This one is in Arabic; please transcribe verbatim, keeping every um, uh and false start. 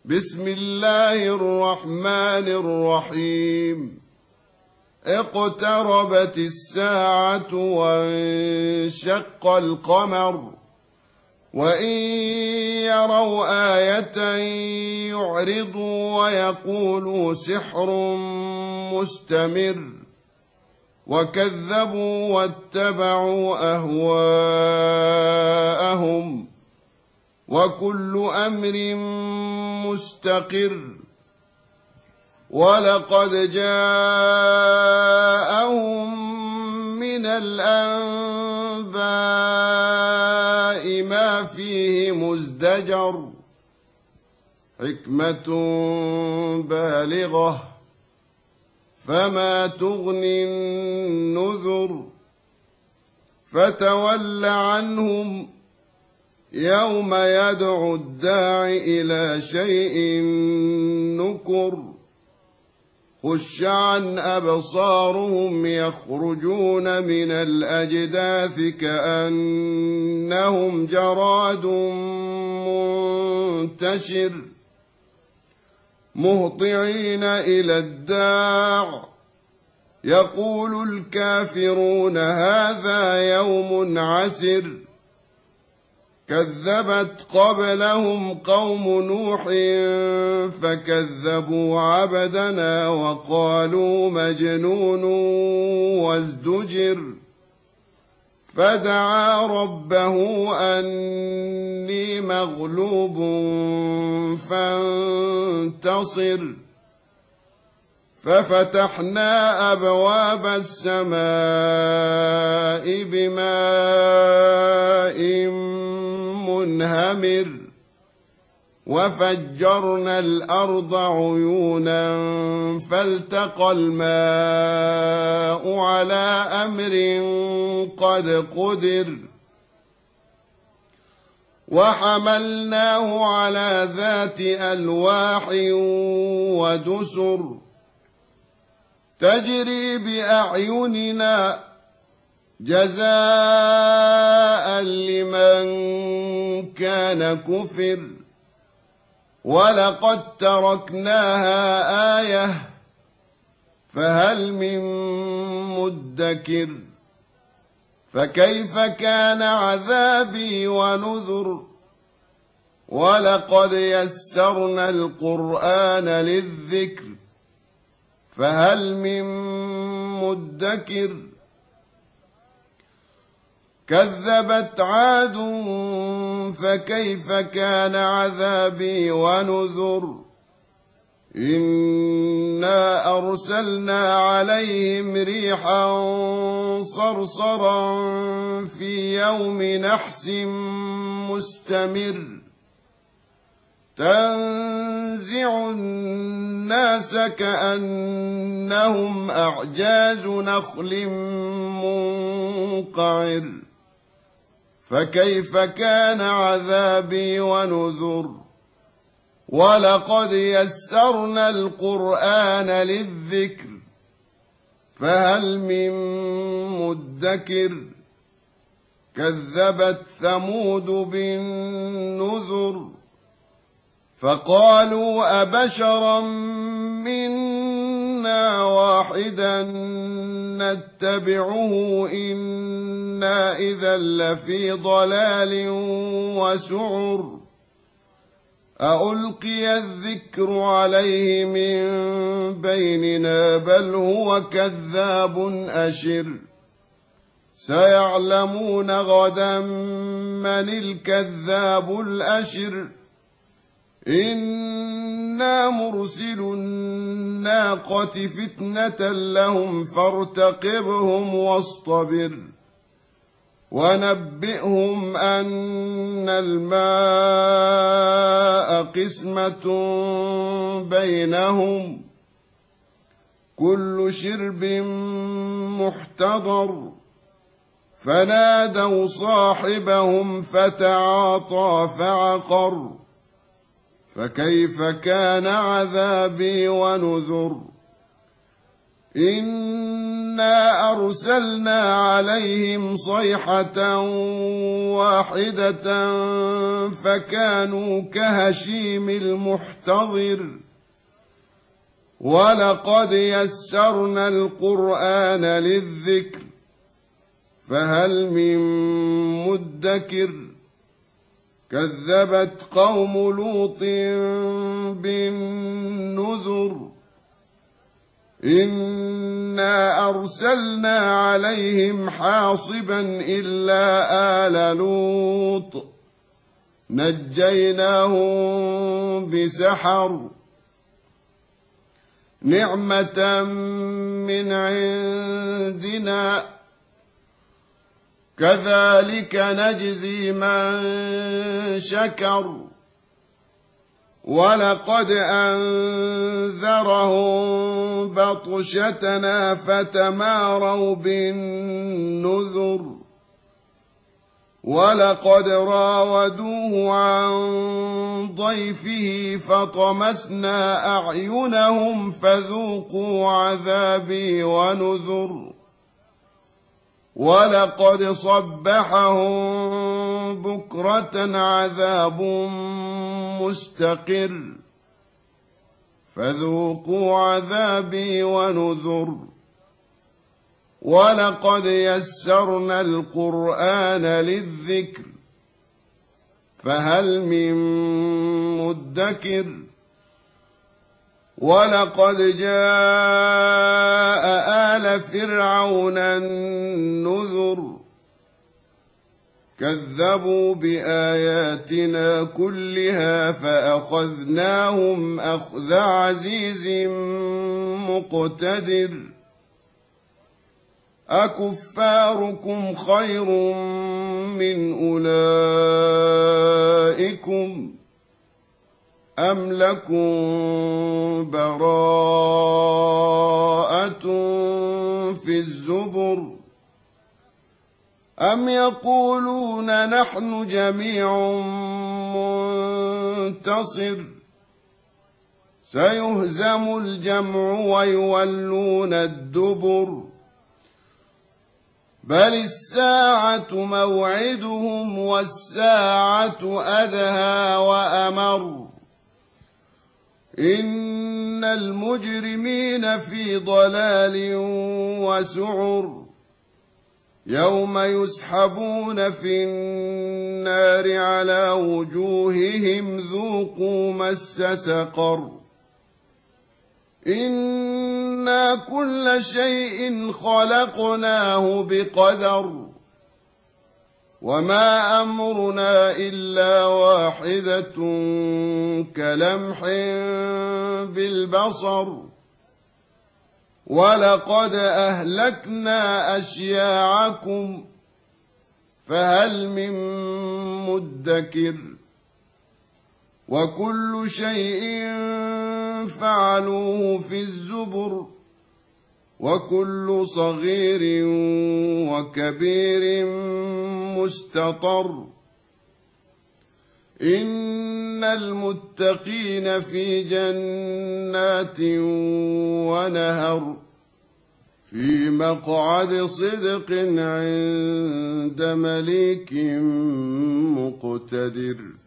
بسم الله الرحمن الرحيم اقتربت الساعة وانشق القمر وإن يروا آية يعرضوا ويقولوا سحر مستمر وكذبوا واتبعوا أهواءهم وكل أمر مستقر ولقد جاءهم من الأنباء ما فيه مزدجر حكمة بالغة فما تغني النذر فتول عنهم يوم يدعو الداع إلى شيء نكر خش عن أبصارهم يخرجون من الأجداث كأنهم جراد منتشر مهطعين إلى الداع يقول الكافرون هذا يوم عسر كذبت قبلهم قوم نوح فكذبوا عبدنا وقالوا مجنون وازدجر فدعا ربه أني مغلوب فانتصر ففتحنا أبواب السماء بماء منهمر وفجرنا الأرض عيونا فالتقى الماء على أمر قد قدر وحملناه على ذات ألواح ودسر تجري بأعيننا جزاء لمن كان كفر ولقد تركناها آية فهل من مدكر فكيف كان عذابي ونذر ولقد يسرنا القرآن للذكر فهل من مدكر كذبت عاد فكيف كان عذابي ونذر إنا أرسلنا عليهم ريحا صرصرا في يوم نحس مستمر تنزع الناس كأنهم أعجاز نخل منقعر فكيف كان عذابي ونذر ولقد يسرنا القرآن للذكر فهل من مدكر كذبت ثمود بالنذر فقالوا أبشرا منا واحدا نتبعه إنا إذا لفي ضلال وسعر أألقي الذكر عليه من بيننا بل هو كذاب أشر سيعلمون غدا من الكذاب الأشر إنا مرسل الناقة فتنة لهم فارتقبهم واصطبر ونبئهم أن الماء قسمة بينهم كل شرب محتضر فنادوا صاحبهم فتعاطى فعقر فكيف كان عذابي ونذر إنا أرسلنا عليهم صيحة واحدة فكانوا كهشيم المحتضر ولقد يسرنا القرآن للذكر فهل من مدكر كذبت قوم لوط بالنذر إنا أرسلنا عليهم حاصبا إلا آل لوط نجيناهم بسحر نعمة من عندنا كذلك نجزي من شكر ولقد أنذرهم بطشتنا فتماروا بالنذر ولقد راودوه عن ضيفه فطمسنا أعينهم فذوقوا عذابي ونذر ولقد صبحهم بكرة عذاب مستقر فذوقوا عذابي ونذر ولقد يسرنا القرآن للذكر فهل من مدكر ولقد جاء آل فرعون النذر كذبوا بآياتنا كلها فأخذناهم أخذ عزيز مقتدر أكفاركم خير من أولئكم أم لكم براءة في الزبر أم يقولون نحن جميع منتصر سيهزم الجمع ويولون الدبر بل الساعة موعدهم والساعة أدهى وأمر إن المجرمين في ضلال وسعر يوم يسحبون في النار على وجوههم ذوقوا مس سقر إنا كل شيء خلقناه بقدر وما أمرنا إلا واحدة كلمح بالبصر ولقد أهلكنا أشياعكم فهل من مدكر وكل شيء فعلوه في الزبر وكل صغير وكبير مستطر إن المتقين في جنات ونهر في مقعد صدق عند مليك مقتدر.